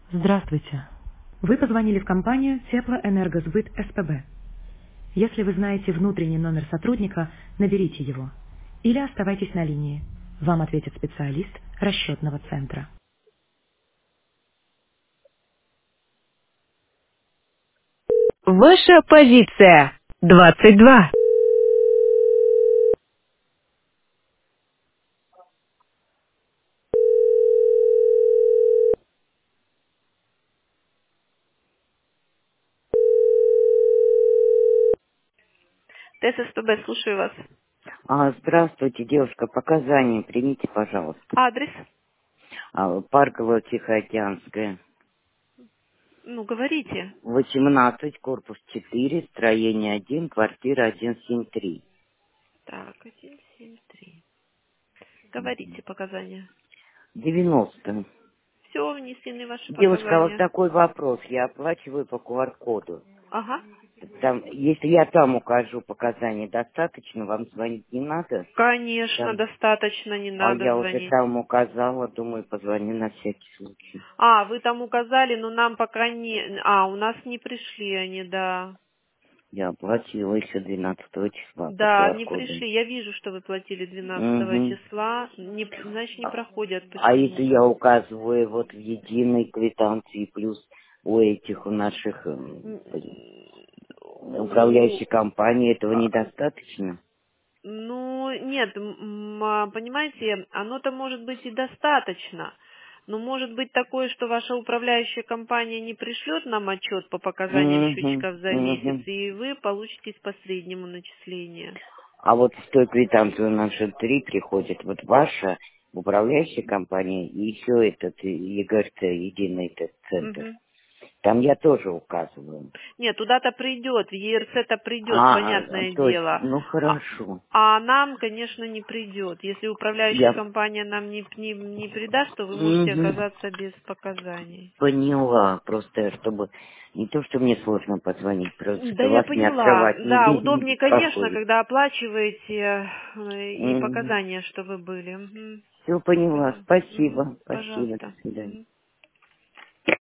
Здравствуйте. Вы позвонили в компанию Теплоэнергосбыт СПБ. Если вы знаете внутренний номер сотрудника, наберите его. Или оставайтесь на линии. Вам ответит специалист расчетного центра. Ваша позиция 22. ТССПБ, слушаю вас. Здравствуйте, девушка. Показания примите, пожалуйста. Адрес? Парковая Тихоокеанская. Ну, говорите. 18, корпус 4, строение 1, квартира 173. Так, 173. Говорите показания. 90. Все, внесены ваши Девушка, а вот показания. такой вопрос. Я оплачиваю по QR-коду. Ага. Там, если я там укажу показания, достаточно? Вам звонить не надо? Конечно, Там. достаточно, не А надо я уже звонить. там указала, думаю, позвоню на всякий случай. Вы там указали, но нам пока не... у нас не пришли они, да. Я оплатила еще 12 числа по Да, не QR-коду. пришли. Я вижу, что вы платили 12 Угу. числа. Значит, не проходят. А если Почему? я указываю вот в единой квитанции плюс у этих, у наших У... управляющей компании, этого недостаточно? Ну, нет, понимаете, оно-то может быть и достаточно, но может быть такое, что ваша управляющая компания не пришлет нам отчет по показаниям Угу, счетчиков за месяц, угу. и вы получитесь по среднему начислению. А вот в той квитанции у нас же 3 приходит. Вот ваша управляющая компания и еще этот ЕГРТ, единый этот центр. Мгм. Там я тоже указываю. Нет, туда-то придет, в ЕРЦ-то придет, понятное То есть, дело. ну А, хорошо. а нам, конечно, не придет. Если управляющая Я компания нам не придаст, то вы можете Мгм. оказаться без показаний. Поняла, просто чтобы не то, что мне сложно позвонить, Да, просто я вас не поняла. открывать, Да, не удобнее, конечно, беспокоить. когда оплачиваете и показания, чтобы были. Мгм. Все поняла, Мгм. спасибо, спасибо, до Пожалуйста. свидания. Мгм.